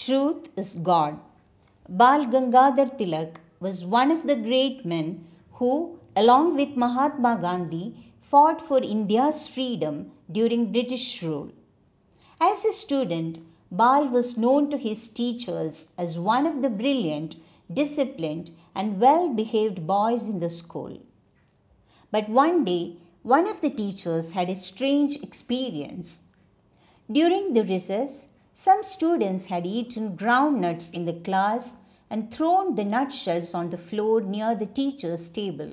Truth is God. Bal Gangadhar Tilak was one of the great men who, along with Mahatma Gandhi, fought for India's freedom during British rule. As a student, Bal was known to his teachers as one of the brilliant, disciplined, and well behaved boys in the school. But one day, one of the teachers had a strange experience. During the recess, some students had eaten ground nuts in the class and thrown the nutshells on the floor near the teacher's table.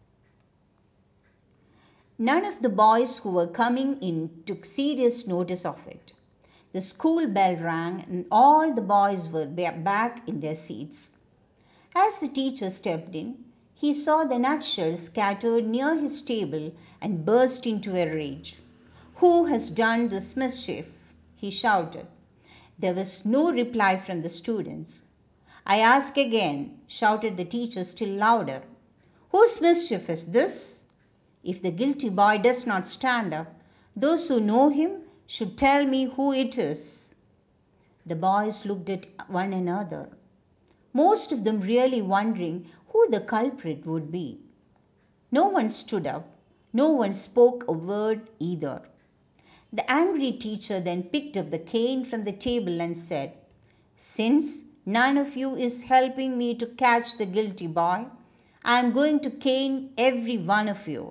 None of the boys who were coming in took serious notice of it. The school bell rang and all the boys were back in their seats. As the teacher stepped in, he saw the nutshells scattered near his table and burst into a rage. "Who has done this mischief?" he shouted. There was no reply from the students. "I ask again," shouted the teacher still louder, "whose mischief is this? If the guilty boy does not stand up, those who know him should tell me who it is." The boys looked at one another, most of them really wondering who the culprit would be. No one stood up. No one spoke a word either. The angry teacher then picked up the cane from the table and said, "Since none of you is helping me to catch the guilty boy, I am going to cane every one of you."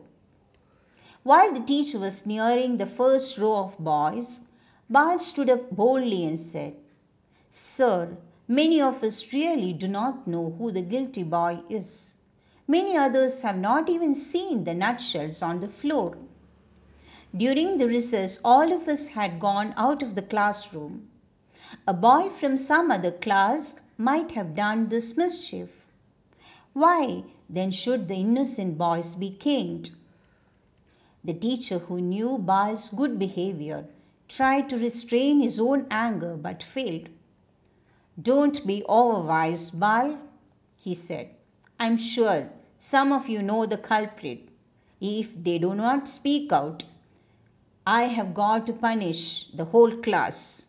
While the teacher was nearing the first row of boys, Bal stood up boldly and said, "Sir, many of us really do not know who the guilty boy is. Many others have not even seen the nutshells on the floor. During the recess, all of us had gone out of the classroom. A boy from some other class might have done this mischief. Why then should the innocent boys be caned?" The teacher, who knew Bal's good behavior, tried to restrain his own anger but failed. "Don't be overwise, Bal," he said. "I'm sure some of you know the culprit. If they do not speak out, I have got to punish the whole class."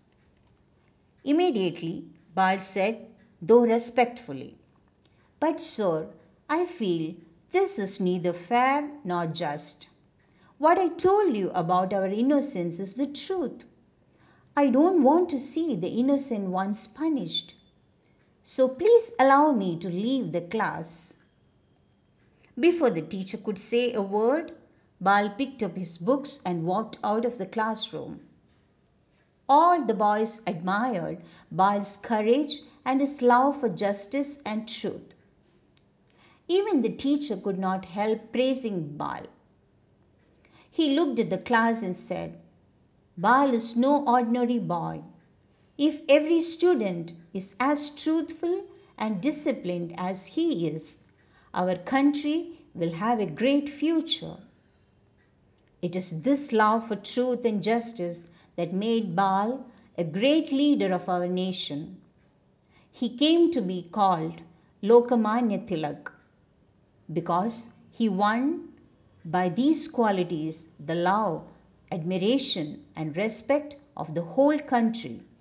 Immediately, Bal said, though respectfully, "But sir, I feel this is neither fair nor just. What I told you about our innocence is the truth. I don't want to see the innocent ones punished. So please allow me to leave the class." Before the teacher could say a word, Bal picked up his books and walked out of the classroom. All the boys admired Bal's courage and his love for justice and truth. Even the teacher could not help praising Bal. He looked at the class and said, "Bal is no ordinary boy. If every student is as truthful and disciplined as he is, our country will have a great future." It is this love for truth and justice that made Bal a great leader of our nation. He came to be called Lokmanya Tilak because he won by these qualities the love, admiration, and respect of the whole country.